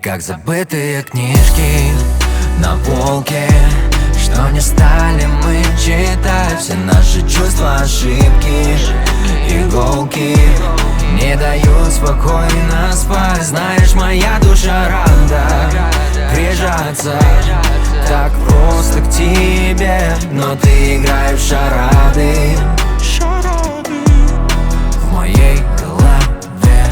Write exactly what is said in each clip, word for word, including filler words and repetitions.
как забытые книжки на полке, что не стали мы читать. Все наши чувства, ошибки, иголки не дают спокойно спать. Знаешь, моя душа рада прижаться так просто к тебе, но ты играешь в шарады в моей голове.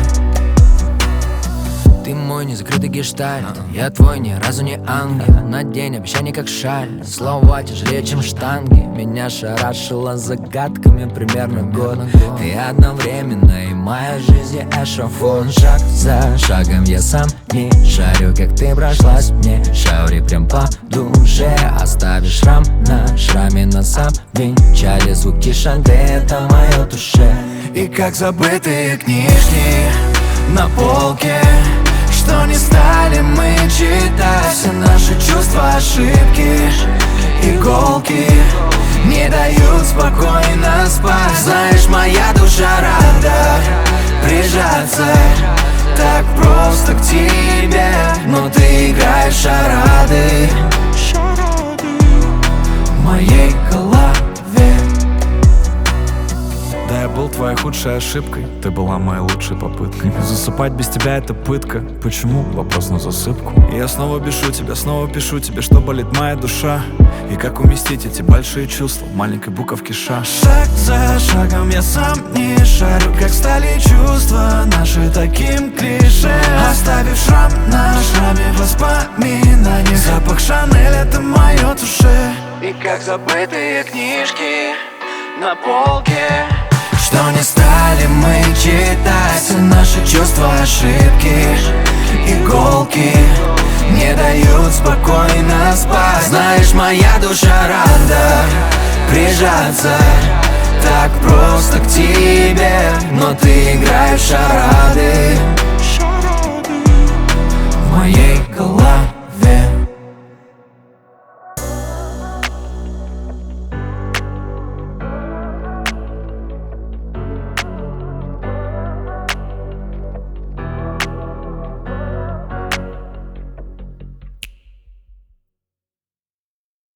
Ты мой незакрытый гештальт, я твой ни разу не ангел. На день обещаний как шаль, слова тяжелее, чем штанги. Меня шарашило загадками примерно год. Ты одновременно и моя жизнь, и эшафон. Шаг за шагом я сам не шарю, как ты прошлась мне. Шаури прям по душе, оставишь шрам на шраме. Нас обвенчали звуки шанте, это мое душе. И как забытые книжки на полке, что не стали мы читать. Все наши чувства, ошибки, иголки не дают спокойно спать. Знаешь, моя душа рада прижаться так просто к тебе, но ты играешь в шарады в моей голове. Да, я был твоей худшей ошибкой, ты была моей лучшей попыткой. Засыпать без тебя это пытка. Почему? Вопрос на засыпку. И я снова пишу тебе, снова пишу тебе, что болит моя душа. И как уместить эти большие чувства в маленькой буковке ша. Шаг за шагом я сам не шарю, как стали чувства наши таким клише. Оставив шрам на шраме воспоминаний, запах Шанель — это мое душе. И как забытые книжки на полке, что не стали мы читать. Все наши чувства, ошибки, иголки не дают спокойно спать. Знаешь, моя душа рада прижаться так просто к тебе, но ты играешь в шарады